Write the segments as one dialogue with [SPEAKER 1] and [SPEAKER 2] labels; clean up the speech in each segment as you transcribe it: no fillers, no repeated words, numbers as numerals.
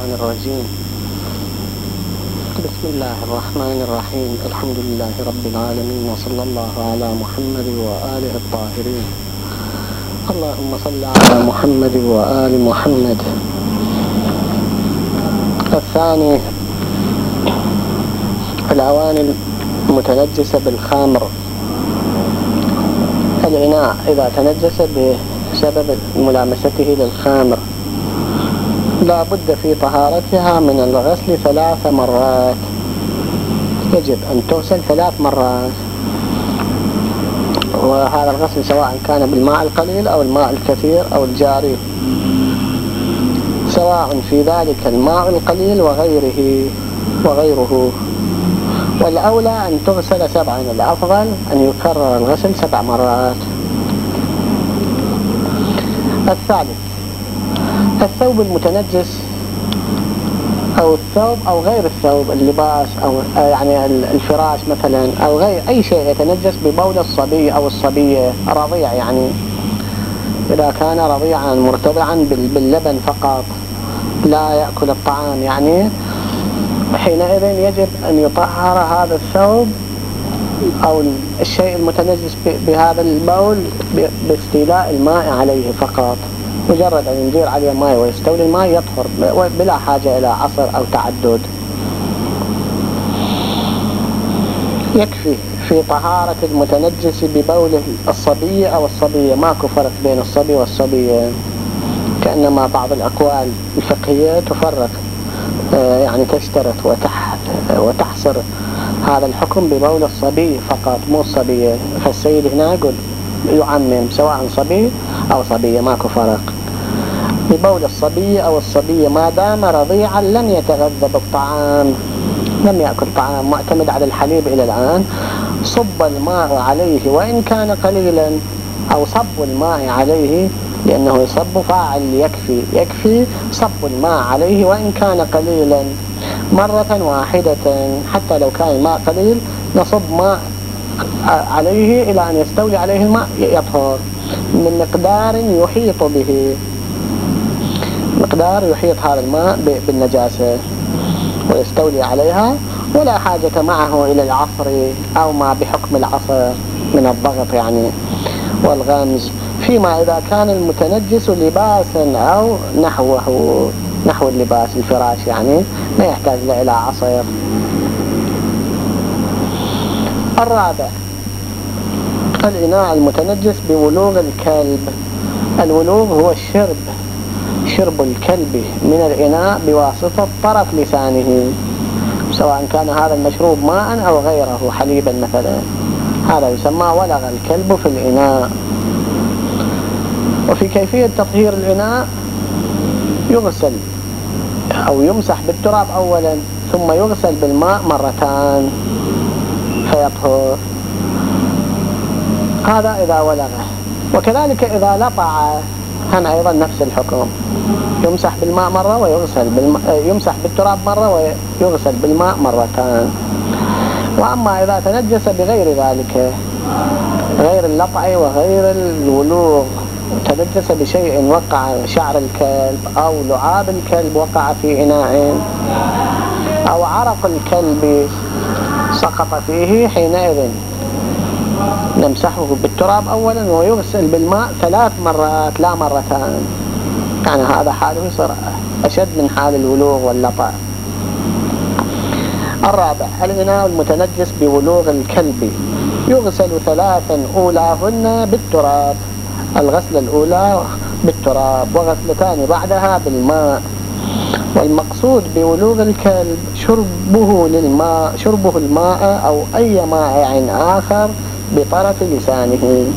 [SPEAKER 1] الشيطان الرجيم. بسم الله الرحمن الرحيم. الحمد لله رب العالمين، وصلى الله على محمد وآله الطاهرين. اللهم صل على محمد وآل محمد. الثاني، الأواني المتنجسة بالخمر. الإناء إذا تنجس بسبب ملامسته للخمر لا بد في طهارتها من الغسل 3 مرات. يجب أن تغسل 3 مرات، وهذا الغسل سواء كان بالماء القليل أو الماء الكثير أو الجاري، سواء في ذلك الماء القليل وغيره. والأولى أن تغسل 7. الأفضل أن يكرر الغسل 7 مرات. الثالث، الثوب المتنجس أو الثوب أو غير الثوب، اللباس أو يعني الفراش مثلا، أو غير أي شيء يتنجس ببول الصبي أو الصبية رضيع، يعني إذا كان رضيعا مرتضعا باللبن فقط لا يأكل الطعام، يعني حينئذ يجب أن يطهر هذا الثوب أو الشيء المتنجس بهذا البول باستيلاء الماء عليه فقط. مجرد أن ينزل عليه ماء ويستولي الماء يطهر بلا حاجة إلى عصر أو تعدد. يكفي في طهارة المتنجس ببول الصبي أو الصبية. ماكو فرق بين الصبي والصبية، كأنما بعض الأقوال الفقهية تفرق، يعني تشترط وتحصر هذا الحكم ببول الصبي فقط مو الصبية. فالسيد هنا يقول يعمم سواء صبي أو صبية، ماكو فرق. ببول الصبي أو الصبية ما دام رضيعا لم يتغذى بالطعام، لم يأكل طعام، معتمد على الحليب إلى الآن، صب الماء عليه وإن كان قليلا، أو صب الماء عليه، لأنه يصب فاعل يكفي صب الماء عليه وإن كان قليلا مرة واحدة. حتى لو كان الماء قليل نصب ماء عليه إلى أن يستولي عليه الماء يطهر من مقدار يحيط به، مقدار يحيط هذا الماء بالنجاسة ويستولي عليها، ولا حاجة معه إلى العصر أو ما بحكم العصر من الضغط يعني والغمز، فيما إذا كان المتنجس لباسا أو نحو اللباس الفراش، يعني ما يحتاج إلى عصير. الرابع، الإناء المتنجس بولوغ الكلب. الولوغ هو شرب الكلب من الإناء بواسطة طرف لسانه، سواء كان هذا المشروب ماء أو غيره، حليبا مثلا، هذا يسمى ولغ الكلب في الإناء. وفي كيفية تطهير الإناء يغسل أو يمسح بالتراب أولا، ثم يغسل بالماء 2 فيطهر. هذا إذا ولغه. وكذلك إذا لطع هم أيضا نفس الحكم، يمسح بالماء مرة ويغسل يمسح بالتراب مرة ويغسل بالماء 2. وأما إذا تنجس بغير ذلك، غير اللطع وغير الولوغ، تنجس بشيء وقع شعر الكلب أو لعاب الكلب وقع في إناء أو عرق الكلب سقط فيه، حينئذ نمسحه بالتراب أولا ويغسل بالماء 3 مرات لا 2، يعني هذا حاله يصير أشد من حال الولوغ واللطع. الرابع، الإناء المتنجس بولوغ الكلب يغسل 3 أولاهن بالتراب، الغسلة الأولى بالتراب وغسلتان بعدها بالماء. والمقصود بولوغ الكلب شربه الماء أو أي مائع آخر بطرف لسانه.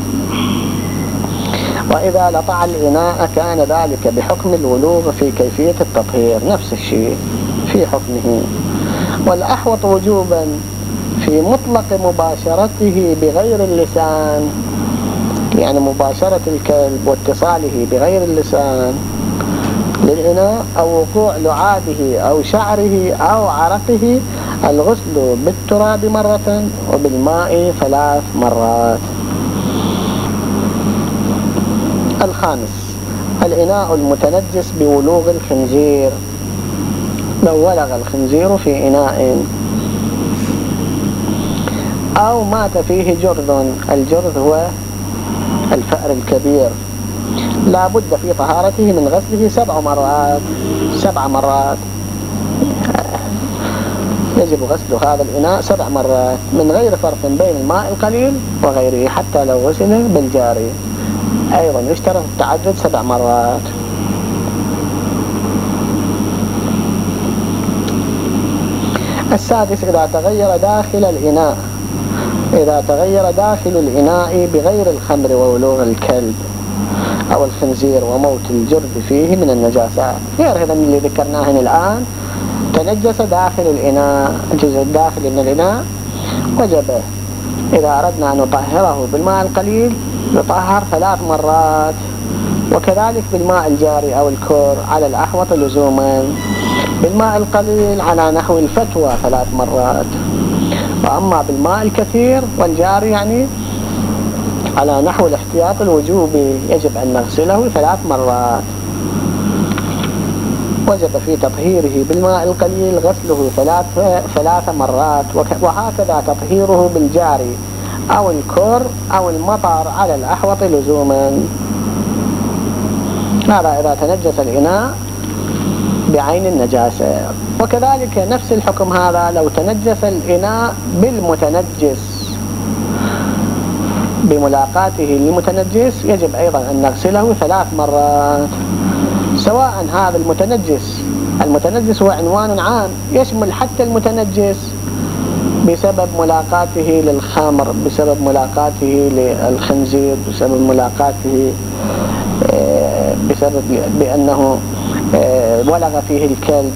[SPEAKER 1] وإذا لطع الإناء كان ذلك بحكم الولوغ في كيفية التطهير، نفس الشيء في حكمه. والأحوط وجوبا في مطلق مباشرته بغير اللسان، يعني مباشرة الكلب واتصاله بغير اللسان للإناء أو وقوع لعابه أو شعره أو عرقه، الغسل بالتراب 1 وبالماء 3 مرات. الخامس، الإناء المتنجس بولوغ الخنزير. لو ولغ الخنزير في إناء أو مات فيه جرذ. الجرذ هو الفأر الكبير، لا بد في طهارته من غسله 7 مرات. 7 مرات يجب غسل هذا الإناء 7 مرات من غير فرق بين الماء القليل وغيره، حتى لو غسل بالجاري أيضا يشترط التعدد 7 مرات. السادس، إذا تغير داخل الإناء، إذا تغير داخل الإناء بغير الخمر وولوغ الكلب أو الخنزير وموت الجرذ فيه من النجاسات، غير هذا اللي ذكرناه الآن، تنجس داخل الإناء، الجزء الداخلي من الإناء، وجب إذا أردنا أن نطهره بالماء القليل نطهر 3 مرات، وكذلك بالماء الجاري أو الكور على الأحوط لزوما، بالماء القليل على نحو الفتوى 3 مرات، وأما بالماء الكثير والجاري يعني على نحو الاحتياط الوجوبي يجب أن نغسله 3 مرات. وجب في تطهيره بالماء القليل غسله 3 مرات، وهكذا تطهيره بالجاري أو الكور أو المطر على الأحوط لزوما. هذا إذا تنجس الإناء بعين النجاسة. وكذلك نفس الحكم هذا لو تنجس الإناء بالمتنجس، بملاقاته للمتنجس يجب أيضا أن نغسله 3 مرات، سواء هذا المتنجس هو عنوان عام يشمل حتى المتنجس بسبب ملاقاته للخمر، بسبب ملاقاته للخنزير، بسبب ملاقاته بسبب بأنه ولغ فيه الكلب،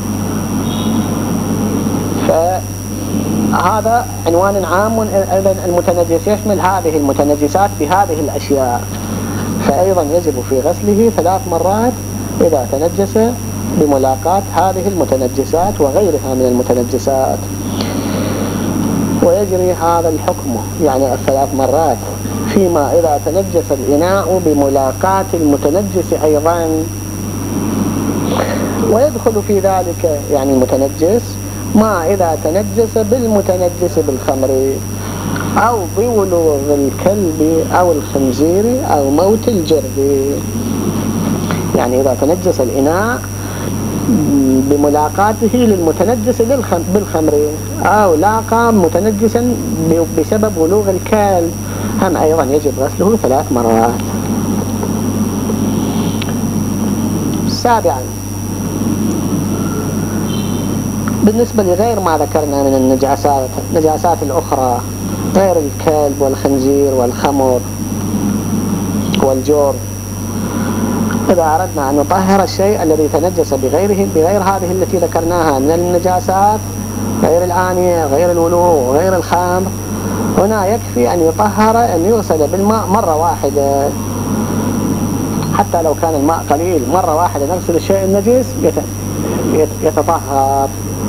[SPEAKER 1] فهذا عنوان عام. أيضا المتنجس يشمل هذه المتنجسات بهذه الأشياء، فأيضا يجب في غسله 3 مرات إذا تنجس بملاقاة هذه المتنجسات وغيرها من المتنجسات. ويجري هذا الحكم يعني 3 مرات فيما إذا تنجس الإناء بملاقاة المتنجس أيضا. ويدخل في ذلك يعني المتنجس ما إذا تنجس بالمتنجس بالخمر أو بولوغ الكلب أو الخنزير أو موت الجرذ. يعني إذا تنجس الإناء بملاقاته للمتنجس بالخمر أو لاقى متنجسا بسبب ولوغ الكلب، هم أيضا يجب غسله 3 مرات. 7، بالنسبة لغير ما ذكرنا من النجاسات الأخرى غير الكلب والخنزير والخمر والجور، إذا أردنا أن نطهر الشيء الذي تنجس بغير هذه التي ذكرناها من النجاسات، غير الآنية غير الولوغ غير الخمر، هنا يكفي أن يطهر أن يغسل بالماء مرة واحدة، حتى لو كان الماء قليل مرة واحدة نغسل الشيء النجس يتطهر.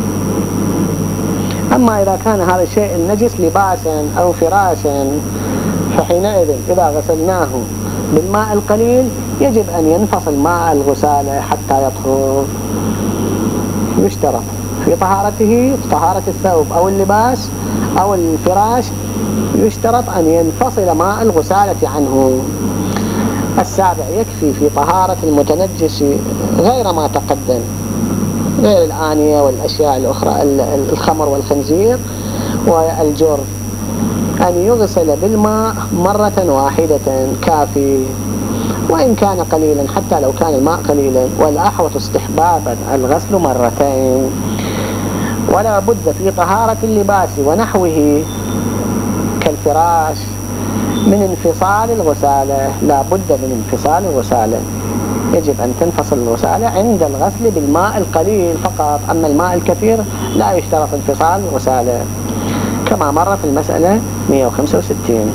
[SPEAKER 1] أما إذا كان هذا الشيء النجس لباسا أو فراشا فحينئذ إذا غسلناه بالماء القليل يجب أن ينفصل ماء الغسالة حتى يطهر. يشترط في طهارته، طهارة الثوب أو اللباس أو الفراش، يشترط أن ينفصل ماء الغسالة عنه. 7، يكفي في طهارة المتنجس غير ما تقدم، غير الآنية والأشياء الأخرى الخمر والخنزير والجر، أن يغسل بالماء مرة واحدة كافي، وإن كان قليلا حتى لو كان الماء قليلا، والأحوط استحبابا الغسل 2 مرات. ولا بد في طهارة اللباس ونحوه كالفراش من انفصال الغسالة، لا بد من انفصال الغسالة، يجب أن تنفصل الغسالة عند الغسل بالماء القليل فقط، أما الماء الكثير لا يشترط انفصال الغسالة كما مر في المسألة 165.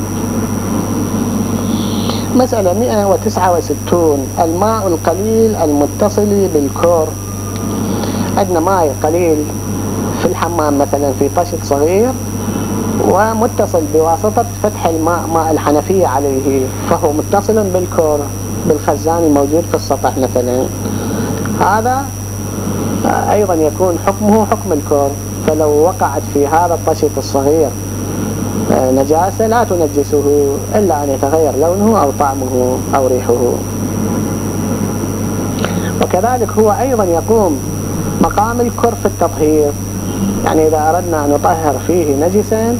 [SPEAKER 1] مسألة 169، الماء القليل المتصل بالكور. عندنا ماء قليل في الحمام مثلا في طشت صغير ومتصل بواسطة فتح ماء الحنفية عليه، فهو متصل بالكور بالخزان الموجود في السطح مثلا، هذا أيضا يكون حكمه حكم الكر. فلو وقعت في هذا الطشت الصغير نجاسة لا تنجسه إلا أن يتغير لونه أو طعمه أو ريحه. وكذلك هو أيضا يقوم مقام الكر في التطهير. يعني إذا أردنا أن نطهر فيه نجسا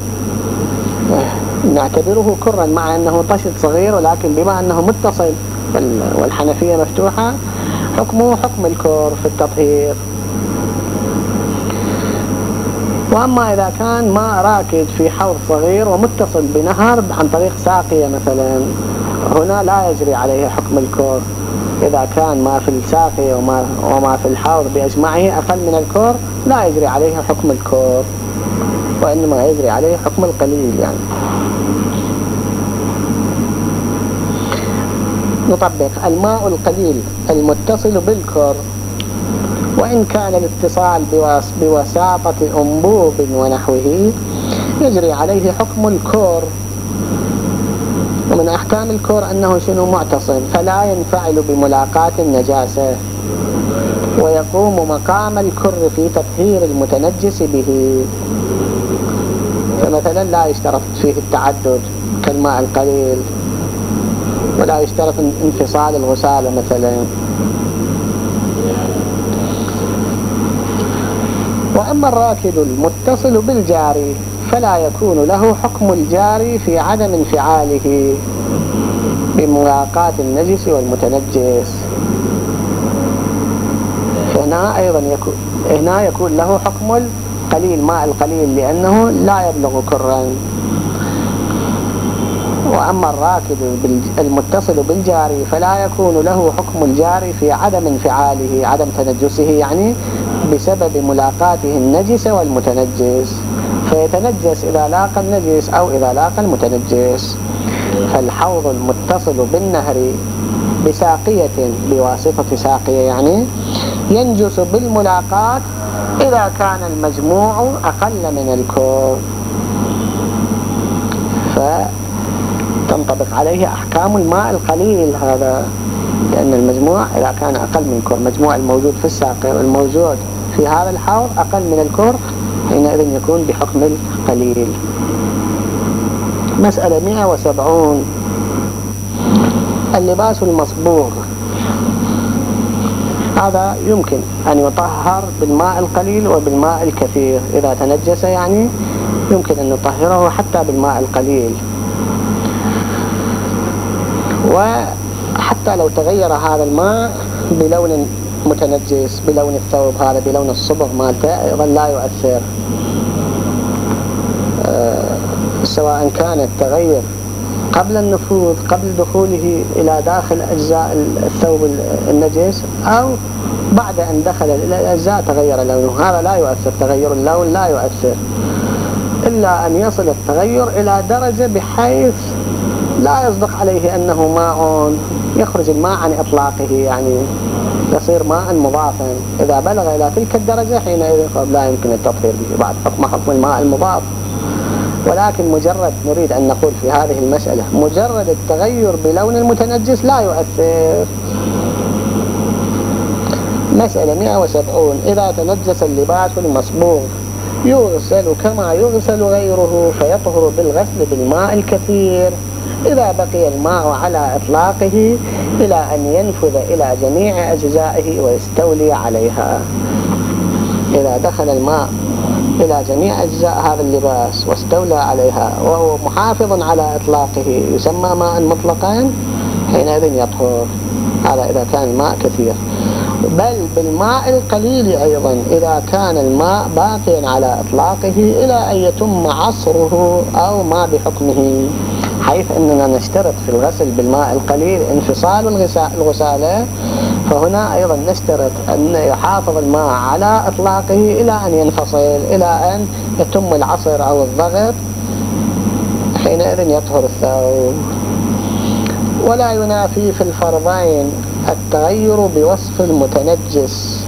[SPEAKER 1] نعتبره كرا مع أنه طشت صغير، ولكن بما أنه متصل والحنفية مفتوحة حكمه حكم الكر في التطهير. وأما إذا كان ماء راكد في حوض صغير ومتصل بنهر عن طريق ساقية مثلا، هنا لا يجري عليه حكم الكر. إذا كان ما في الساقية وما في الحوض بأجمعه أقل من الكر لا يجري عليه حكم الكر، وإنما يجري عليه حكم القليل. يعني نطبق الماء القليل المتصل بالكر، وإن كان الاتصال بوساطة أنبوب ونحوه يجري عليه حكم الكر. ومن أحكام الكر أنه شنو معتصم، فلا ينفعل بملاقاة النجاسة، ويقوم مقام الكر في تطهير المتنجس به. فمثلا لا يشترط فيه التعدد كالماء القليل، ولا يشترط انفصال الغسالة مثلا. وأما الراكد المتصل بالجاري فلا يكون له حكم الجاري في عدم انفعاله بملاقاة النجس والمتنجس. فهنا أيضا يكون له حكم القليل، ماء القليل، لأنه لا يبلغ كرا. وأما الراكد المتصل بالجاري فلا يكون له حكم الجاري في عدم انفعاله، عدم تنجسه، يعني بسبب ملاقاته النجس والمتنجس، فيتنجس إذا لاقى النجس أو إذا لاقى المتنجس. فالحوض المتصل بالنهر بساقية، بواسطة ساقية يعني، ينجس بالملاقاة إذا كان المجموع أقل من الكر، فتنطبق عليه أحكام الماء القليل هذا، لأن المجموع إذا كان أقل من الكر، مجموع الموجود في الساقية والموجود في هذا الحوض أقل من الكر، حينئذ يكون بحكم القليل. مسألة 170. اللباس المصبوغ، هذا يمكن أن يطهر بالماء القليل وبالماء الكثير. إذا تنجس يعني يمكن أن نطهره حتى بالماء القليل، وحتى لو تغير هذا الماء بلون متنجس، بلون الثوب هذا، بلون الصبغ مالته، أيضا لا يؤثر، سواء كان التغير قبل النفوذ، قبل دخوله إلى داخل أجزاء الثوب النجس، أو بعد أن دخل إلى الأجزاء تغير لونه، هذا لا يؤثر. تغير اللون لا يؤثر، إلا أن يصل التغير إلى درجة بحيث لا يصدق عليه أنه ماء، يخرج الماء عن إطلاقه، يعني يصير ماء مضافا. إذا بلغ إلى تلك الدرجة حينئذ لا يمكن التطهير به بعد حكم الماء المضاف. ولكن مجرد نريد أن نقول في هذه المسألة مجرد التغير بلون المتنجس لا يؤثر. مسألة 170. إذا تنجس اللباس المصبوغ يغسل كما يغسل غيره، فيطهر بالغسل بالماء الكثير إذا بقي الماء على إطلاقه إلى أن ينفذ إلى جميع أجزائه ويستولي عليها. إذا دخل الماء إلى جميع أجزاء هذا اللباس واستولى عليها وهو محافظ على إطلاقه يسمى ماء مطلقا، حينئذ يطهر. هذا إذا كان الماء كثير. بل بالماء القليل أيضا إذا كان الماء باقيا على إطلاقه إلى أن يتم عصره أو ما بحكمه، حيث أننا نشترط في الغسل بالماء القليل انفصال الغسالة، فهنا أيضا نشترط أن يحافظ الماء على إطلاقه إلى أن ينفصل، إلى أن يتم العصر أو الضغط، حينئذ يطهر الثوب. ولا ينافي في الفرضين التغير بوصف المتنجس،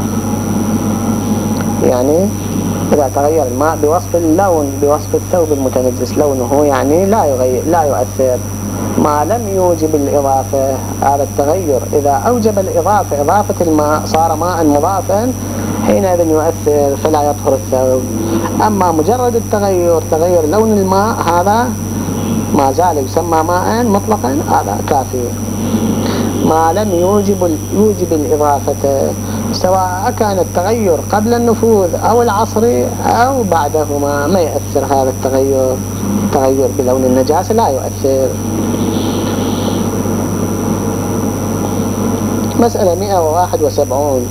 [SPEAKER 1] يعني إذا تغير الماء بوصف اللون، بوصف الثوب المتنجس لونه، يعني لا يؤثر ما لم يوجب الإضافة. هذا التغير إذا أوجب الإضافة، إضافة الماء صار ماء مضافا، حينئذ يؤثر فلا يطهر الثوب. أما مجرد التغير، تغير لون الماء، هذا ما زال يسمى ماء مطلقا، هذا كافي ما لم يوجب الإضافة، سواء كان التغير قبل النفوذ أو العصر أو بعدهما ما يؤثر هذا التغير. التغير بلون النجاسة لا يؤثر. مسألة 171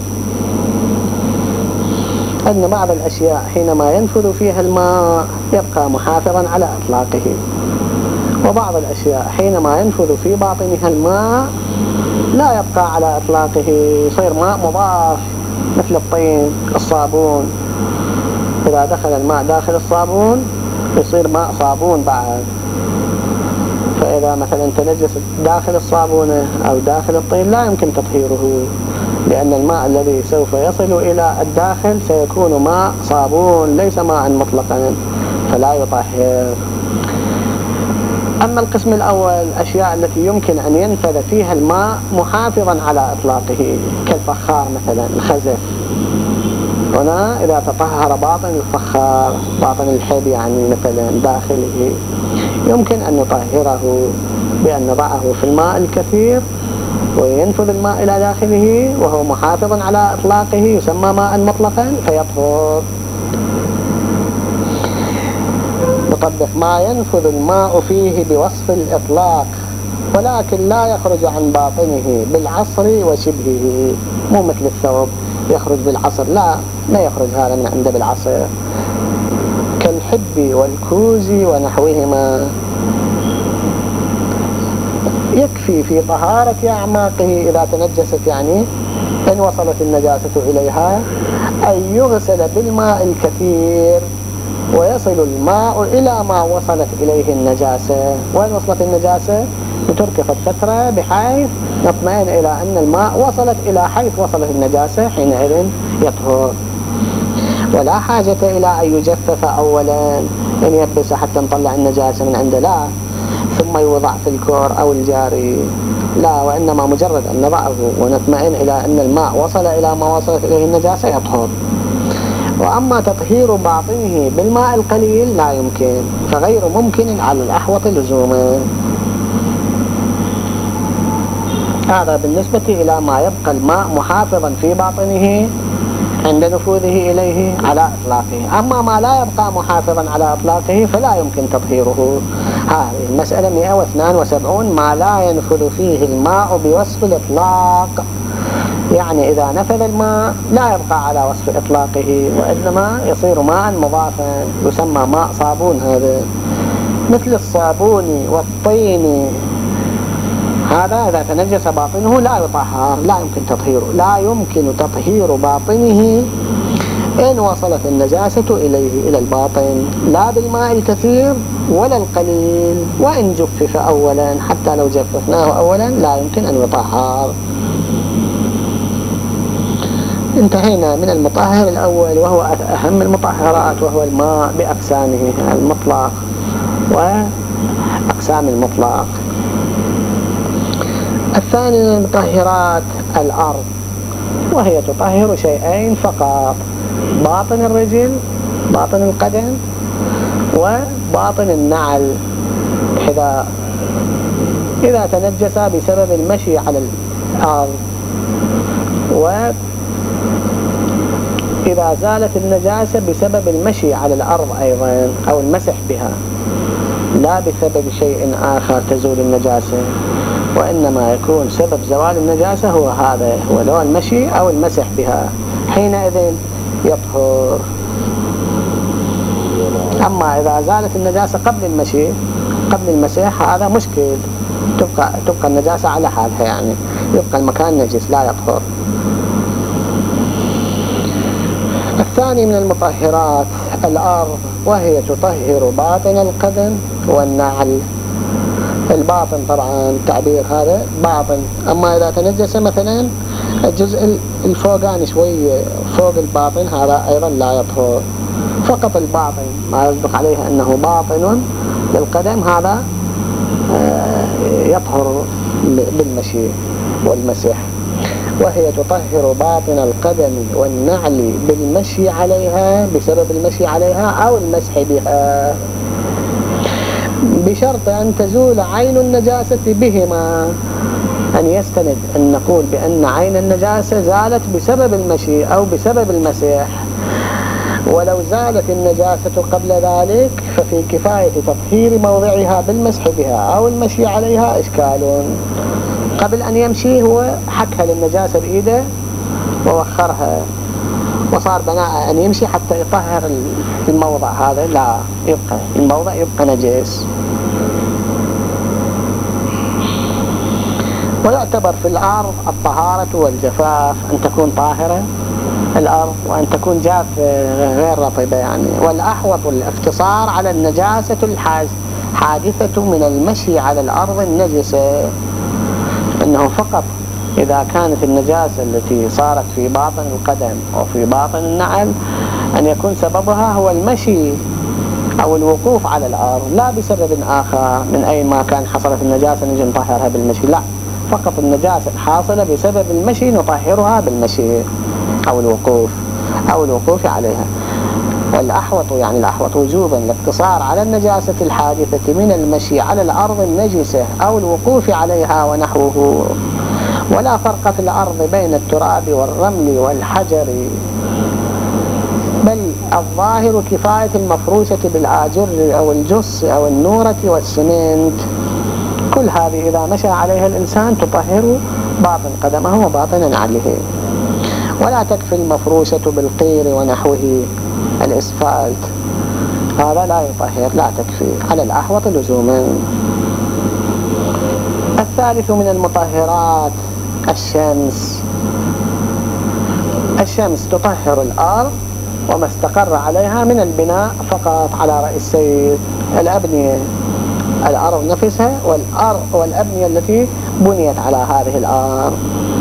[SPEAKER 1] أن بعض الأشياء حينما ينفذ فيها الماء يبقى محافظا على إطلاقه، وبعض الأشياء حينما ينفذ في باطنها الماء لا يبقى على إطلاقه، يصير ماء مضاف، مثل الطين، الصابون، إذا دخل الماء داخل الصابون يصير ماء صابون بعد. فإذا مثلا تنجس داخل الصابونة أو داخل الطين لا يمكن تطهيره، لأن الماء الذي سوف يصل إلى الداخل سيكون ماء صابون ليس ماء مطلقا، فلا يطهر. أما القسم الأول، الأشياء التي يمكن أن ينفذ فيها الماء محافظا على إطلاقه، كالفخار مثلا، الخزف، هنا إذا تطهر باطن الفخار، باطن الحب يعني مثلا داخله، يمكن أن نطهره بأن نضعه في الماء الكثير وينفذ الماء إلى داخله وهو محافظ على إطلاقه، يسمى ماء مطلقا فيطهر. نطبق ما ينفذ الماء فيه بوصف الإطلاق ولكن لا يخرج عن باطنه بالعصر وشبهه، مو مثل الثوب يخرج بالعصر، لا، ما يخرج هذا من عنده بالعصر، كالحب والكوز ونحوهما. يكفي في طهارة أعماقه إذا تنجست، يعني إن وصلت النجاسة إليها، أن يغسل بالماء الكثير ويصل الماء إلى ما وصلت إليه النجاسة. وين وصلت النجاسة؟ نترك فترة بحيث نطمئن إلى أن الماء وصلت إلى حيث وصلت النجاسة، حينئذ يطهر. ولا حاجة إلى أن يجفف أولا، أن يبس حتى نطلع النجاسة من عنده، لا، ثم يوضع في الكور أو الجاري، لا، وإنما مجرد أن نضعه ونطمئن إلى أن الماء وصل إلى ما وصلت إليه النجاسة يطهر. وأما تطهير باطنه بالماء القليل لا يمكن، فغير ممكن على الأحوط لزوما. هذا بالنسبة إلى ما يبقى الماء محافظا في باطنه عند نفوذه إليه على إطلاقه. أما ما لا يبقى محافظا على إطلاقه فلا يمكن تطهيره. هذه المسألة 172 ما لا ينفذ فيه الماء بوصف الإطلاق، يعني إذا نفذ الماء لا يبقى على وصف إطلاقه وإنما يصير ماء مضافا، يسمى ماء صابون. هذا مثل الصابون والطين، هذا إذا تنجس باطنه لا يطهر، لا يمكن تطهيره، لا يمكن تطهير باطنه إن وصلت النجاسة إليه إلى الباطن، لا بالماء الكثير ولا القليل، وإن جفف أولا، حتى لو جففناه أولا لا يمكن أن يطهر. انتهينا من المطهر الأول وهو أهم المطهرات، وهو الماء بأقسامه المطلق وأقسام المطلق. الثاني من المطهرات الأرض، وهي تطهر شيئين فقط، باطن الرجل، باطن القدم، وباطن النعل، إذا تنجس بسبب المشي على الأرض، وإذا زالت النجاسة بسبب المشي على الأرض أيضا أو المسح بها، لا بسبب شيء آخر تزول النجاسة، وإنما يكون سبب زوال النجاسة هو هذا، هو لو المشي أو المسح بها، حينئذ يطهر. أما إذا زالت النجاسة قبل المشي، قبل المسح، هذا مشكل، تبقى النجاسة على حالها، يعني يبقى المكان نجس لا يطهر. الثاني من المطهرات الأرض، وهي تطهر باطن القدم والنعل. الباطن طبعا تعبير هذا باطن، أما إذا تنجس مثلا الجزء الفوقاني شوية فوق الباطن، هذا أيضا لا يطهر. فقط الباطن ما يصدق عليه أنه باطن للقدم، هذا يطهر بالمشي والمسح. وهي تطهر باطن القدم والنعل بالمشي عليها بسبب المشي عليها أو المسح بها، بشرط أن تزول عين النجاسة بهما. أن يستند أن نقول بأن عين النجاسة زالت بسبب المشي أو بسبب المسح. ولو زالت النجاسة قبل ذلك ففي كفاية تطهير موضعها بالمسح بها أو المشي عليها إشكال. قبل أن يمشي هو حكها للنجاسة بإيده ووخرها، وصار بناء أن يمشي حتى يطهر الموضع هذا، لا، يبقى الموضع يبقى نجس. ويعتبر في الأرض الطهارة والجفاف أن تكون طاهرة الأرض وأن تكون جافة غير رطبة يعني. والأحوط الاقتصار على النجاسة الحادثة من المشي على الأرض النجسة، أنه فقط إذا كانت النجاسة التي صارت في باطن القدم أو في باطن النعل أن يكون سببها هو المشي أو الوقوف على الأرض، لا بسبب آخر من أي ما كان حصلت النجاسة نجي نطهرها بالمشي، لا، فقط النجاسة حاصلة بسبب المشي نطهرها بالمشي أو الوقوف عليها. والأحوط يعني الأحوط وجوبا الاقتصار على النجاسة الحادثة من المشي على الأرض النجسة أو الوقوف عليها ونحوه. ولا فرق في الأرض بين التراب والرمل والحجر، بل الظاهر كفاية المفروشة بالآجر أو الجص أو النورة والسمنت. كل هذه إذا مشى عليها الإنسان تطهر باطن قدمه وباطن نعله. ولا تكفي المفروشة بالقير ونحوه الإسفلت، هذا لا يطهر، لا تكفي على الأحوط لزوما. الثالث من المطهرات الشمس تطهر الأرض وما استقر عليها من البناء فقط على رأي السيد، الأبنية، الأرض نفسها والأبنية التي بنيت على هذه الأرض.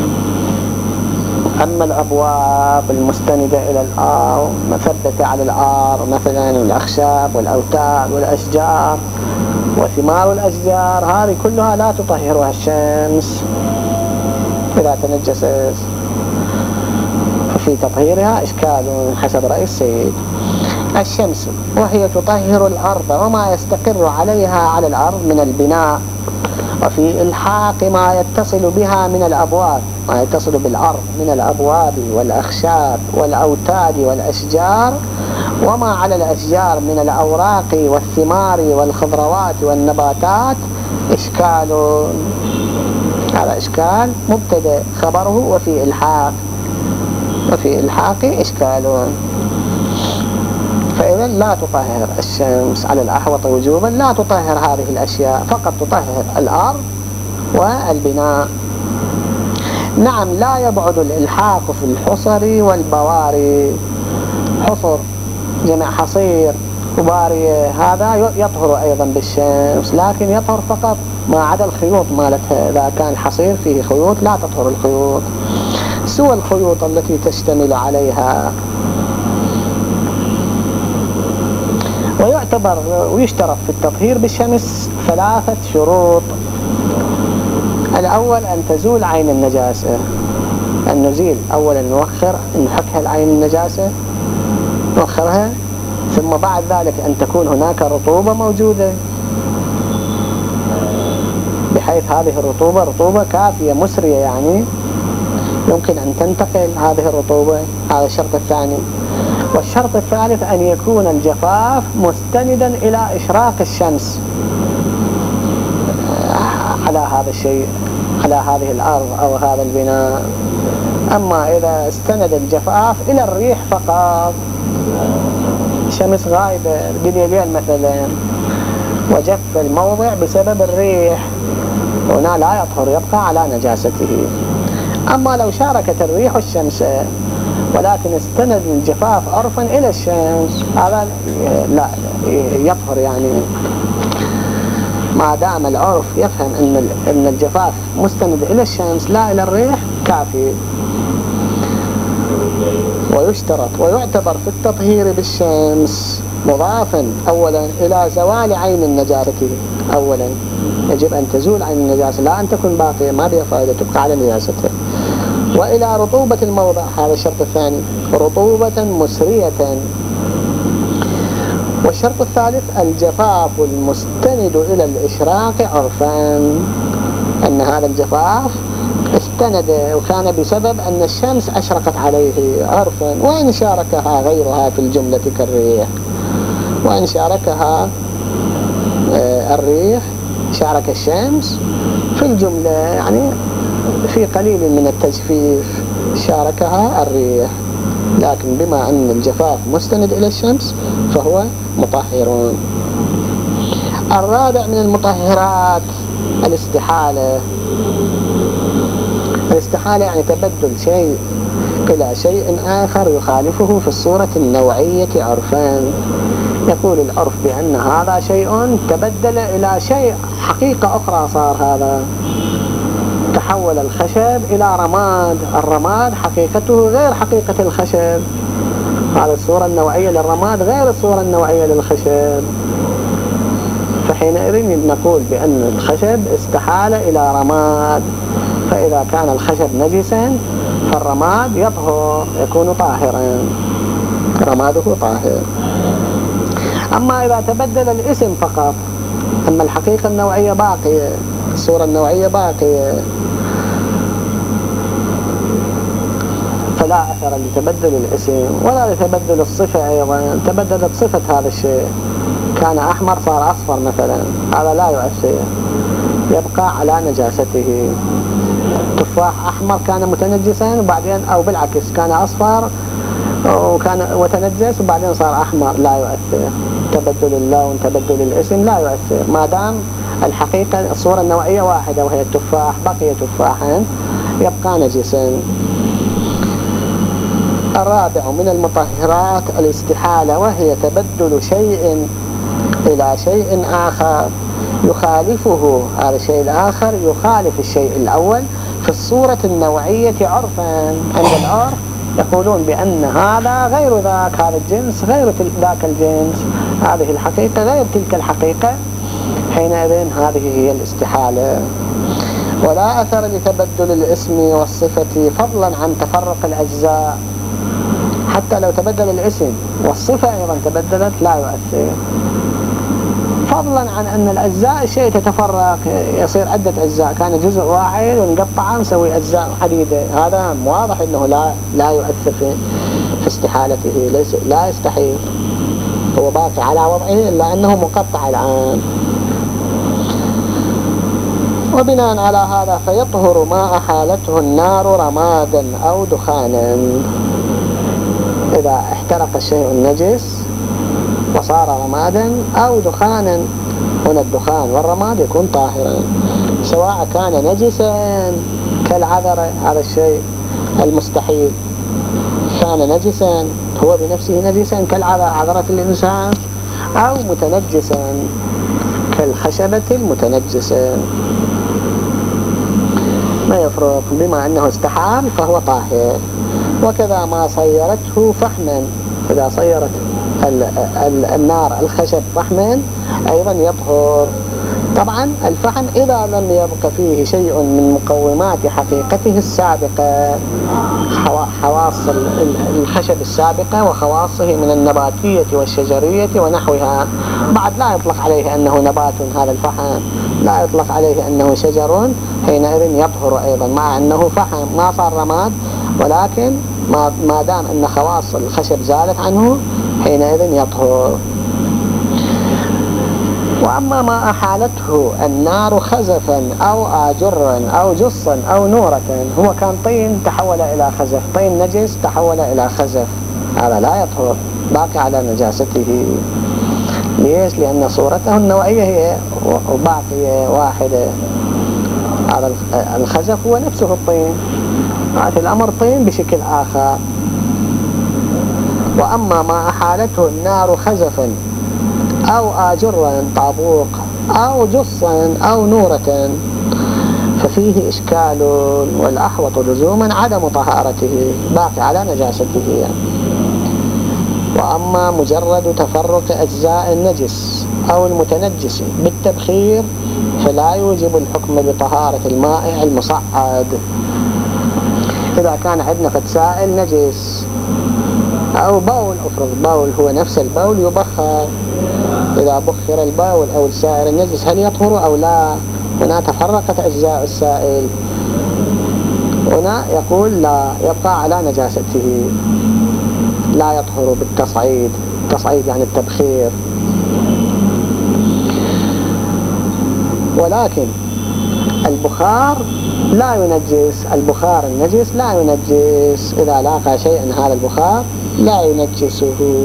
[SPEAKER 1] أما الأبواب المستندة إلى الأرض مثبتة على الأرض مثلا الأخشاب والأوتاد والأشجار وثمار الأشجار، هذه كلها لا تطهرها الشمس إذا تنجست، ففي تطهيرها إشكال حسب رأي السيد. الشمس وهي تطهر الأرض وما يستقر عليها على الأرض من البناء، وفي إلحاق ما يتصل بها من الأبواب، ما يتصل بالأرض من الأبواب والأخشاب والأوتاد والأشجار، وما على الأشجار من الأوراق والثمار والخضروات والنباتات إشكال. هذا إشكال مبتدأ خبره وفي إلحاق إشكال. فإذا لا تطهر الشمس على الأحوط وجوبا، لا تطهر هذه الأشياء، فقط تطهر الأرض والبناء. نعم، لا يبعد الإلحاق في الحصر والبواري، حصر جمع حصير وبارية، هذا يطهر أيضا بالشمس، لكن يطهر فقط ما عدا الخيوط مالتها. إذا كان الحصير فيه خيوط لا تطهر الخيوط سوى الخيوط التي تشتمل عليها. ويعتبر ويشترط في التطهير بالشمس 3 شروط. الأول أن تزول عين النجاسة، أن نزيل أولا نحكها العين النجاسة نوخرها، ثم بعد ذلك أن تكون هناك رطوبة موجودة بحيث هذه الرطوبة رطوبة كافية مسرية، يعني يمكن أن تنتقل هذه الرطوبة، هذا الشرط الثاني. والشرط الثالث أن يكون الجفاف مستندا إلى إشراق الشمس على هذا الشيء، على هذه الأرض أو هذا البناء. أما إذا استند الجفاف إلى الريح فقط، شمس غايبة بالليل مثلا وجف الموضع بسبب الريح، هنا لا يطهر، يبقى على نجاسته. أما لو شاركت الريح الشمس ولكن استند الجفاف عرفا إلى الشمس، هذا لا يطهر، يعني ما دام العرف يفهم أن الجفاف مستند إلى الشمس لا إلى الريح كافي. ويشترط ويعتبر في التطهير بالشمس مضافا أولا إلى زوال عين النجاسة، أولا يجب أن تزول عين النجاسة، لا أن تكون باقية ما بها فائدة تبقى على نجاستها. وإلى رطوبة الموضع، هذا الشرط الثاني، رطوبة مسرية. والشرط الثالث الجفاف المستند إلى الإشراق عرفا، أن هذا الجفاف استند وكان بسبب أن الشمس أشرقت عليه عرفا، وإن شاركها غيرها في الجملة كالريح، وإن شاركها الريح شارك الشمس في الجملة، يعني في قليل من التجفيف شاركها الريح، لكن بما أن الجفاف مستند إلى الشمس فهو مطهر. الرابع من المطهرات الاستحالة. الاستحالة يعني تبدل شيء إلى شيء آخر يخالفه في الصورة النوعية عرفان. يقول العرف بأن هذا شيء تبدل إلى شيء حقيقة أخرى، صار هذا تحول الخشب إلى رماد، الرماد حقيقته غير حقيقة الخشب، هذه الصورة النوعية للرماد غير الصورة النوعية للخشب، فحينئذ نقول بأن الخشب استحال إلى رماد. فإذا كان الخشب نجسا فالرماد يطهر، يكون طاهرا، رماده طاهر. أما إذا تبدل الاسم فقط، أما الحقيقة النوعية باقية، الصورة النوعية باقية، فلا أثر لتبدل الاسم ولا لتبدل الصفة. أيضا تبدلت صفة هذا الشيء، كان أحمر صار أصفر مثلا، هذا لا يؤثر، يبقى على نجاسته. تفاح أحمر كان متنجسا وبعدين، أو بالعكس كان أصفر وكان وتنجس وبعدين صار أحمر، لا يؤثر. تبدل اللون تبدل الاسم لا يؤثر، ما دام الحقيقة الصورة النوعية واحدة وهي التفاح، بقي تفاحا يبقى نجسا. الرابع من المطهرات الاستحالة، وهي تبدل شيء إلى شيء آخر يخالفه، هذا الشيء الآخر يخالف الشيء الأول في الصورة النوعية عرفا. عند العرف يقولون بأن هذا غير ذاك، هذا الجنس غير ذاك الجنس، هذه الحقيقة غير تلك الحقيقة، حينئذ هذه هي الاستحالة. ولا أثر لتبدل الاسم والصفة فضلا عن تفرق الأجزاء، حتى لو تبدل الاسم والصفة أيضا تبدلت لا يؤثر، فضلا عن أن الأجزاء الشيء تتفرق، يصير عدة أجزاء، كان جزء واحد ونقطعه نسوي أجزاء حديدة، هذا واضح أنه لا يؤثر في استحالته، لا يستحيل، هو باقي على وضعه إلا أنه مقطع الآن. وبناء على هذا فيطهر ما أحالته النار رمادا أو دخانا. إذا احترق الشيء النجس وصار رمادا أو دخانا، هنا الدخان والرماد يكون طاهرا، سواء كان نجسا كالعذرة، هذا الشيء المستحيل كان نجسا هو بنفسه نجسا كالعذرة الإنسان، أو متنجسا كالخشبة المتنجسة، ما يفرق، بما أنه استحال فهو طاهر. وكذا ما صيرته فحما، إذا صيرت النار الخشب فحما أيضا يطهر. طبعا الفحم إذا لم يبق فيه شيء من مقومات حقيقته السابقة، حواص الخشب السابقة وخواصه من النباتية والشجرية ونحوها، بعد لا يطلق عليه أنه نبات هذا الفحم، لا يطلق عليه أنه شجر، حينئذ يطهر أيضا، مع أنه فحم ما صار رماد، ولكن ما دام أن خواص الخشب زالت عنه حينئذ يطهر. وأما ما أحالته النار خزفا أو آجرا أو جصا أو نورة، هو كان طين تحول إلى خزف، طين نجس تحول إلى خزف، هذا لا يطهر، باقي على نجاسته. ليش؟ لأن صورته النوعية هي باقية واحدة، هذا الخزف هو نفسه الطين، هذا الأمر طين بشكل آخر. وأما ما أحالته النار خزفا أو آجرا طابوق أو جصا أو نورة ففيه إشكال، والأحوط لزوما عدم طهارته، باقي على نجاسته يعني. وأما مجرد تفرق أجزاء النجس أو المتنجس بالتبخير فلا يوجب الحكم بطهارة المائع المصعد، إذا كان عندنا سائل نجس أو بول، أفرض بول هو نفس البول يبخر، إذا بخر البول أو السائل النجس هل يطهر أو لا؟ هنا تفرقت أجزاء السائل، هنا يقول لا، يبقى على نجاسته، لا يطهر بالتصعيد. التصعيد يعني التبخير. ولكن البخار لا ينجس، البخار النجس لا ينجس، إذا لاقى شيئا هذا البخار لا ينجسه.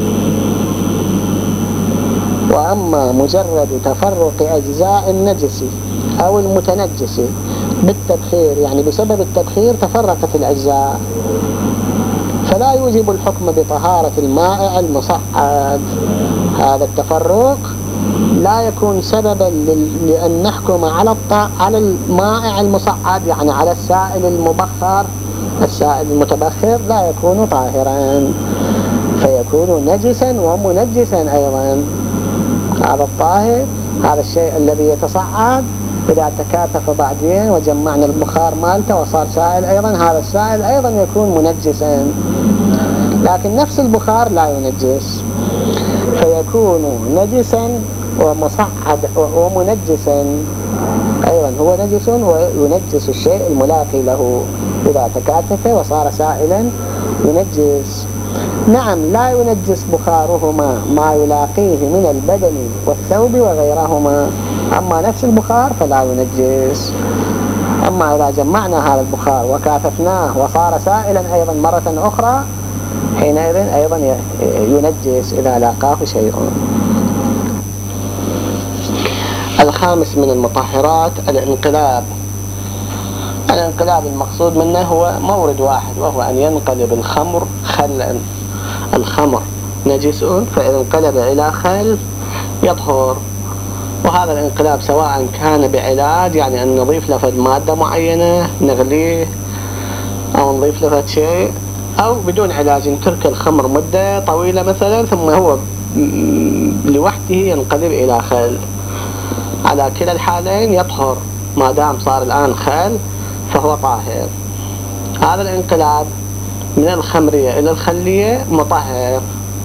[SPEAKER 1] وأما مجرد تفرق أجزاء النجس أو المتنجس بالتبخير، يعني بسبب التبخير تفرقت الأجزاء، فلا يوجب الحكم بطهارة المائع المصعد. هذا التفرق لا يكون سببا لأن نحكم على المائع المصعد، يعني على السائل المبخر، السائل المتبخر لا يكون طاهرا، فيكون نجسا ومنجسا أيضا. هذا الطاهر، هذا الشيء الذي يتصعد إذا تكاثف بعدين وجمعنا البخار مالته وصار سائل أيضا، هذا السائل أيضا يكون منجسا، لكن نفس البخار لا ينجس، فيكون نجسا ومصعد ومنجسا أيضا. هو نجس وينجس الشيء الملاقي له، إذا تكاثف وصار سائلا ينجس. نعم، لا ينجس بخارهما ما يلاقيه من البدن والثوب وغيرهما، أما نفس البخار فلا ينجس. أما إذا جمعنا هذا البخار وكاثفناه وصار سائلا أيضا مرة أخرى، حينئذ أيضا ينجس إذا لاقاه شيء. الخامس من المطهرات الانقلاب. الانقلاب المقصود منه هو مورد واحد، وهو أن ينقلب الخمر خلا. الخمر نجس، فإذا انقلب إلى خل يطهر. وهذا الانقلاب سواء كان بعلاج، يعني أن نضيف له مادة معينة نغليه أو نضيف له شيء، أو بدون علاج نترك الخمر مدة طويلة مثلا ثم هو لوحده ينقلب إلى خل. على كلا الحالين يطهر، ما دام صار الآن خل فهو طاهر. هذا الانقلاب من الخمرية إلى الخلية مطهر.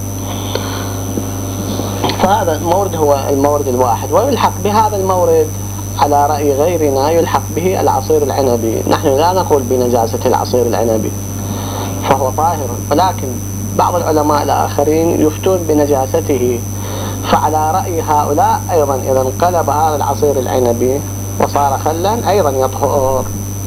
[SPEAKER 1] فهذا المورد هو المورد الواحد، ويلحق بهذا المورد على رأي غيرنا يلحق به العصير العنبي. نحن لا نقول بنجاسة العصير العنبي فهو طاهر، ولكن بعض العلماء الآخرين يفتون بنجاسته. فعلى رأي هؤلاء أيضا إذا انقلب هذا العصير العنبي وصار خلا أيضا يطهر.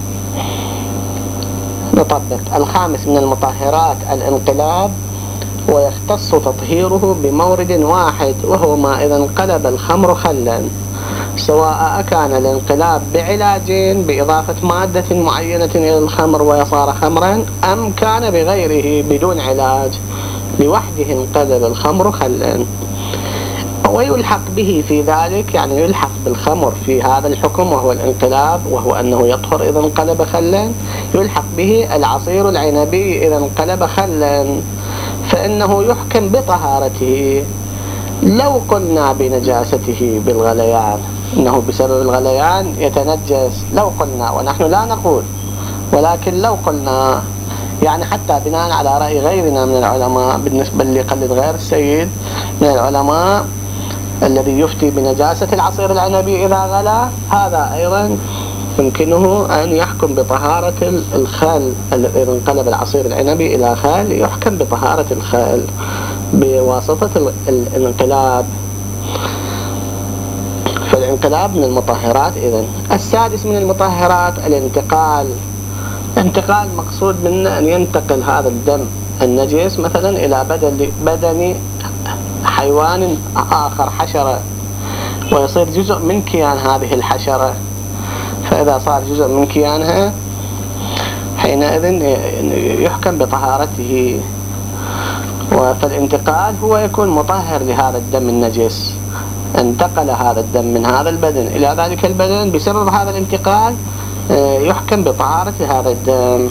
[SPEAKER 1] نطبق. الخامس من المطهرات الانقلاب، ويختص تطهيره بمورد واحد، وهو ما إذا انقلب الخمر خلا، سواء كان الانقلاب بعلاج بإضافة مادة معينة إلى الخمر ويصار خمرا، أم كان بغيره بدون علاج لوحده انقلب الخمر خلا. ويلحق به في ذلك، يعني يلحق بالخمر في هذا الحكم وهو الانقلاب، وهو أنه يطهر إذا انقلب خلا، يلحق به العصير العنبي إذا انقلب خلا، فإنه يحكم بطهارته. لو قلنا بنجاسته بالغليان، إنه بسبب الغليان يتنجس، لو قلنا، ونحن لا نقول، ولكن لو قلنا، يعني حتى بناء على رأي غيرنا من العلماء بالنسبة اللي قلد غير السيد من العلماء الذي يفتي بنجاسة العصير العنبي إذا غلا، هذا أيضا يمكنه أن يحكم بطهارة الخل. إذا انقلب العصير العنبي إلى خل يحكم بطهارة الخل بواسطة الانقلاب. فالانقلاب من المطهرات. إذن السادس من المطهرات الانتقال. انتقال مقصود منه أن ينتقل هذا الدم النجس مثلا إلى بدن حيوان آخر، حشرة، ويصير جزء من كيان هذه الحشرة. فإذا صار جزء من كيانها حينئذ يحكم بطهارته. فالانتقال هو يكون مطهر لهذا الدم النجس. انتقل هذا الدم من هذا البدن إلى ذلك البدن، بسبب هذا الانتقال يحكم بطهارة هذا الدم.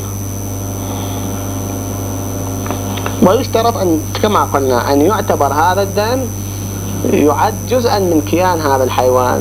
[SPEAKER 1] ويشترط أن كما قلنا أن يعتبر هذا الدم يعد جزءا من كيان هذا الحيوان،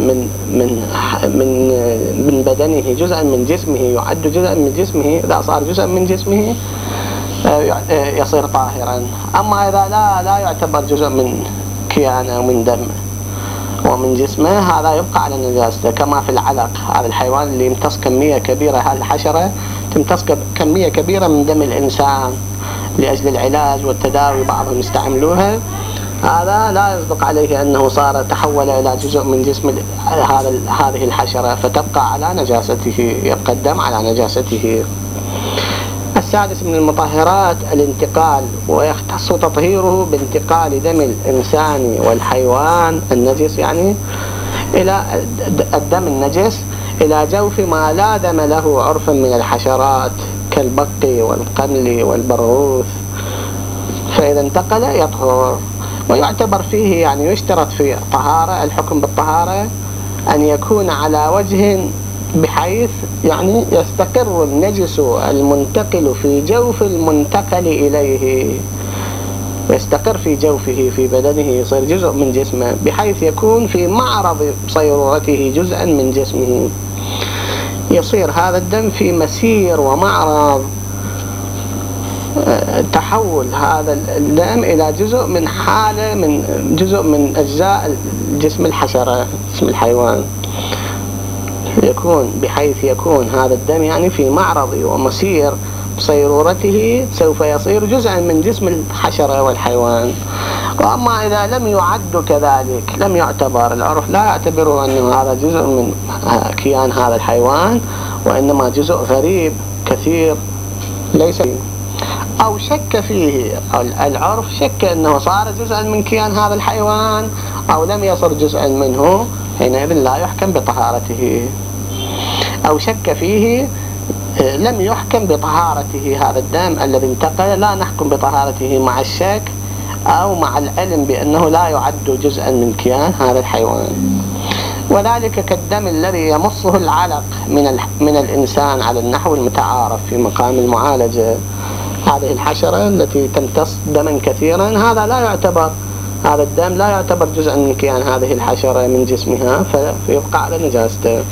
[SPEAKER 1] من بدنه، جزءا من جسمه، يعد جزءا من جسمه. إذا صار جزءا من جسمه يصير طاهرا. أما إذا لا يعتبر جزء من كيانه ومن دمه ومن جسمه، هذا يبقى على نجاسته. كما في العلق، هذا الحيوان اللي يمتص كمية كبيرة، هذه الحشرة تمتص كمية كبيرة من دم الإنسان لأجل العلاج والتداوي، بعضهم يستعملوها. هذا لا يصدق عليه أنه تحول إلى جزء من جسم هذه الحشرة، فتبقى على نجاسته، يبقى الدم على نجاسته. السادس من المطهرات الانتقال، ويختص تطهيره بانتقال دم الإنسان والحيوان النجس، يعني إلى الدم النجس إلى جوف ما لا دم له عرفا من الحشرات كالبق والقمل والبرغوث، فإذا انتقل يطهر. ويعتبر فيه، يعني يشترط في طهارة، الحكم بالطهارة أن يكون على وجه بحيث يعني يستقر النجس المنتقل في جوف المنتقل إليه، يستقر في جوفه في بدنه، يصير جزء من جسمه، بحيث يكون في معرض صيرورته جزءا من جسمه. يصير هذا الدم في مسير ومعرض تحول هذا الدم إلى جزء من حالة، من جزء من أجزاء جسم الحشرة، جسم الحيوان، يكون بحيث يكون هذا الدم يعني في معرض ومسير صيرورته، سوف يصير جزءا من جسم الحشرة والحيوان. وأما إذا لم يعد كذلك، لم يعتبر، العرف لا يعتبره أنه هذا جزء من كيان هذا الحيوان، وإنما جزء غريب كثير ليس، أو شك فيه العرف، شك أنه صار جزءا من كيان هذا الحيوان أو لم يصر جزءا منه، حينئذ لا يحكم بطهارته. أو شك فيه، لم يحكم بطهارته هذا الدم الذي انتقل، لا نحكم بطهارته مع الشك أو مع العلم بأنه لا يعد جزءا من كيان هذا الحيوان. وذلك كالدم الذي يمصه العلق من الإنسان على النحو المتعارف في مقام المعالجة. هذه الحشرة التي تمتص دما كثيرا، هذا لا يعتبر، هذا الدم لا يعتبر جزءا من كيان هذه الحشرة من جسمها، فيبقى على نجاسته،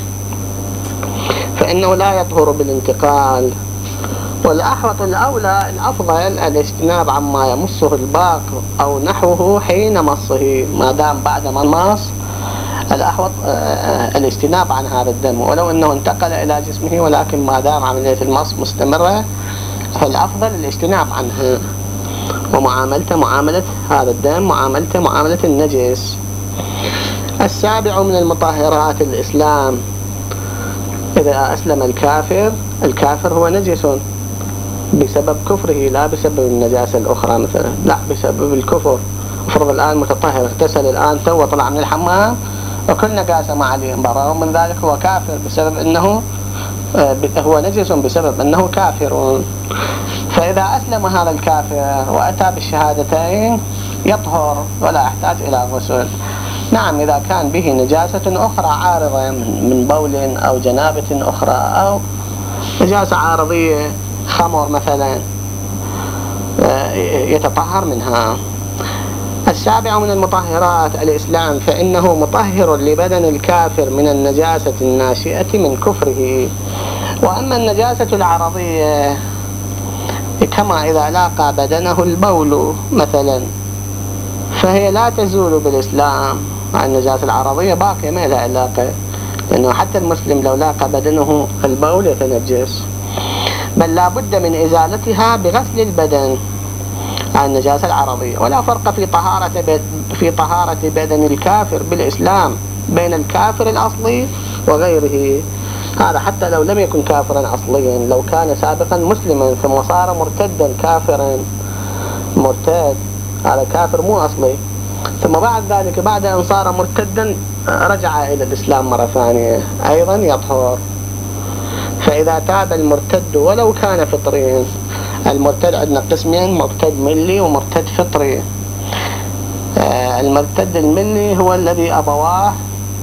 [SPEAKER 1] فإنه لا يطهر بالانتقال. والأحوط الأولى الأفضل الاجتناب عما يمصه الباق أو نحوه حين مصه، ما دام بعد ما مص الأحوط الاجتناب عن هذا الدم، ولو أنه انتقل إلى جسمه، ولكن ما دام عملية المص مستمرة فالأفضل الاجتناب عنها، ومعاملته معاملة هذا الدم معاملة النجس. السابع من المطهرات الإسلام، إذا أسلم الكافر هو نجس بسبب كفره، لا بسبب النجاسة الأخرى مثلا، لا بسبب الكفر. افرض الآن متطهر، اغتسل الآن تو طلع من الحمام وكل نجاسة ما عليه، برغم من ذلك هو كافر بسبب أنه هو نجس بسبب أنه كافر. فإذا أسلم هذا الكافر وأتى بالشهادتين يطهر ولا يحتاج إلى غسل. نعم، إذا كان به نجاسة أخرى عارضة من بول أو جنابة أخرى، أو نجاسة عارضية خمر مثلا يتطهر منها. السابع من المطهرات الإسلام، فإنه مطهر لبدن الكافر من النجاسة الناشئة من كفره. وأما النجاسة العرضية كما إذا لاقى بدنه البول مثلا، فهي لا تزول بالإسلام. النجاسة العرضية باقية ما لها علاقة، لأنه حتى المسلم لو لاقى بدنه البول يتنجس، بل لا بد من إزالتها بغسل البدن عن النجاسة العرضية. ولا فرق في طهارة بدن الكافر بالإسلام بين الكافر الأصلي وغيره. هذا حتى لو لم يكن كافرا أصليا، لو كان سابقا مسلما ثم صار مرتدا كافرا، مرتد هذا كافر مو أصلي، ثم بعد ذلك بعد أن صار مرتدا رجع إلى الإسلام مرة ثانية، أيضا يطهر. فإذا تاب المرتد ولو كان فطريا، المرتد عندنا قسمين، مرتد ملي ومرتد فطري. المرتد الملي هو الذي أبواه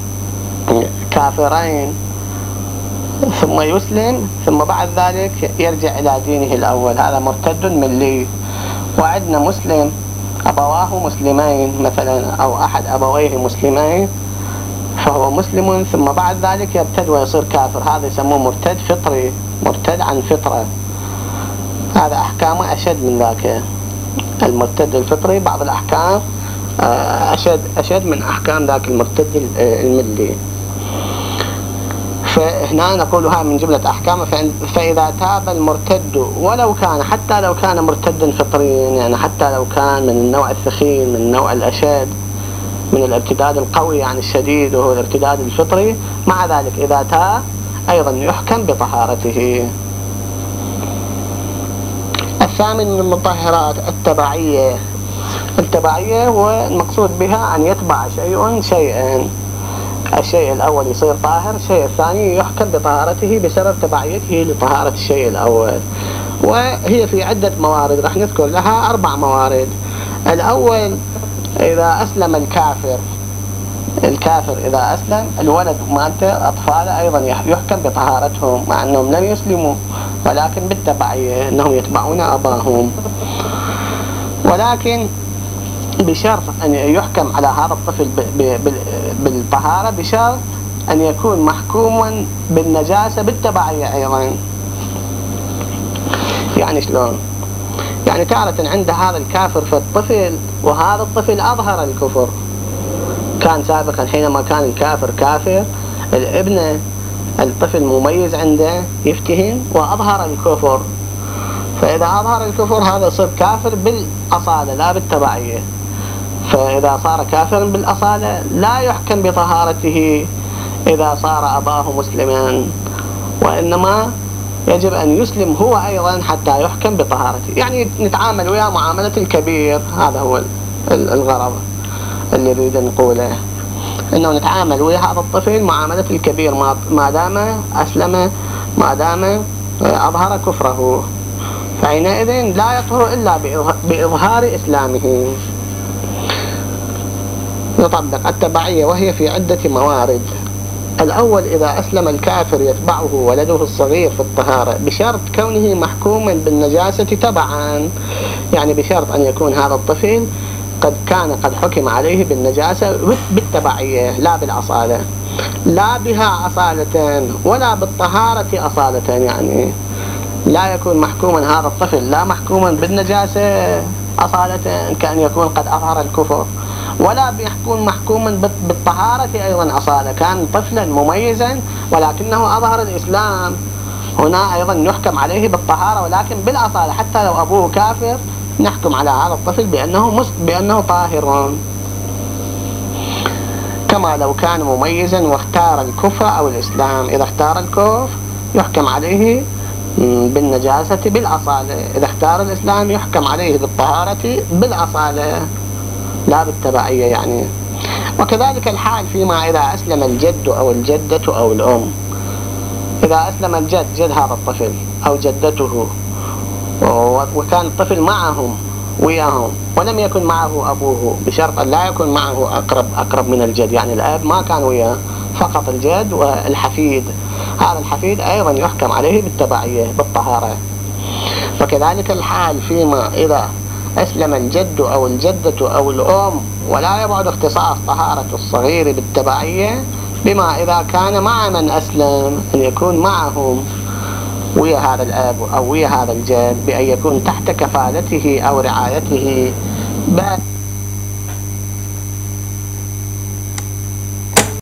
[SPEAKER 1] كافرين ثم يسلم، ثم بعد ذلك يرجع إلى دينه الأول، هذا مرتد ملي. وعندنا مسلم أبواه مسلمين مثلا أو أحد أبويه مسلمين فهو مسلم ثم بعد ذلك يرتد ويصير كافر، هذا يسموه مرتد فطري، مرتد عن فطرة. هذا أحكامه أشد من ذاك. المرتد الفطري بعض الأحكام أشد من أحكام ذاك المرتد الملي. فهنا نقولها من جملة أحكامه. فإذا تاب المرتد ولو كان حتى لو كان مرتدا فطريا، يعني حتى لو كان من النوع الثخين من النوع الأشد من الارتداد القوي يعني الشديد وهو الارتداد الفطري، مع ذلك إذا تاب أيضا يحكم بطهارته. الثامن من المطهرات التبعية. التبعية هو المقصود بها أن يتبع شيء شيئا، الشيء الأول يصير طاهر، الشيء الثاني يحكم بطهارته بسبب تبعيته لطهارة الشيء الأول. وهي في عدة موارد، راح نذكر لها 4 موارد. الأول إذا أسلم الكافر إذا أسلم الولد مالته أطفاله أيضا يحكم بطهارتهم مع أنهم لم يسلموا، ولكن بالتبعية أنهم يتبعون أباهم، ولكن بشرط أن يحكم على هذا الطفل بالطهارة بشرط أن يكون محكوما بالنجاسة بالتبعية أيضا. يعني شلون؟ يعني تارة عند هذا الكافر في الطفل وهذا الطفل أظهر الكفر. كان سابقا حينما كان الكافر كافر الابن الطفل مميز عنده يفتهم وأظهر الكفر، فإذا أظهر الكفر هذا يصير كافر بالأصالة لا بالتبعية. فإذا صار كافرا بالأصالة لا يحكم بطهارته إذا صار أباه مسلما، وإنما يجب أن يسلم هو أيضا حتى يحكم بطهارته. يعني نتعامل وياه معاملة الكبير، هذا هو الغرض اللي نريد نقوله، إنه نتعامل ويا هذا الطفل معاملة الكبير ما دام أسلم، ما دام أظهر كفره، فحينئذ لا يطهر إلا بإظهار إسلامه. نطبق التبعية وهي في عدة موارد. الأول إذا أسلم الكافر يتبعه ولده الصغير في الطهارة بشرط كونه محكوما بالنجاسة تبعا، يعني بشرط أن يكون هذا الطفل قد حكم عليه بالنجاسة بالتبعية لا بالأصالة، لا بها أصالة ولا بالطهارة أصالة. يعني لا يكون محكوما هذا الطفل لا محكوما بالنجاسة أصالة كأن يكون قد أظهر الكفر، ولا بيكون محكوما بالطهارة أيضا أصالة، كان طفلا مميزا ولكنه أظهر الإسلام، هنا أيضا يحكم عليه بالطهارة ولكن بالأصالة. حتى لو أبوه كافر نحكم على هذا الطفل بأنه طاهر، كما لو كان مميزا واختار الكفر أو الإسلام. إذا اختار الكفر يحكم عليه بالنجاسة بالأصالة، إذا اختار الإسلام يحكم عليه بالطهارة بالأصالة لا بالتبعية يعني. وكذلك الحال فيما إذا أسلم الجد أو الجدة أو الأم. إذا أسلم الجد، جد هذا الطفل أو جدته، وكان الطفل معهم وياهم ولم يكن معه أبوه، بشرط أن لا يكون معه أقرب من الجد، يعني الأب ما كان وياه، فقط الجد والحفيد، هذا الحفيد أيضا يحكم عليه بالتبعية بالطهارة. وكذلك الحال فيما إذا أسلم الجد أو الجدة أو الأم ولا يبعد اختصاص طهارة الصغير بالتبعية، بما إذا كان مع من أسلم أن يكون معهم ويا هذا الأب أو ويا هذا الجد، بأن يكون تحت كفالته أو رعايته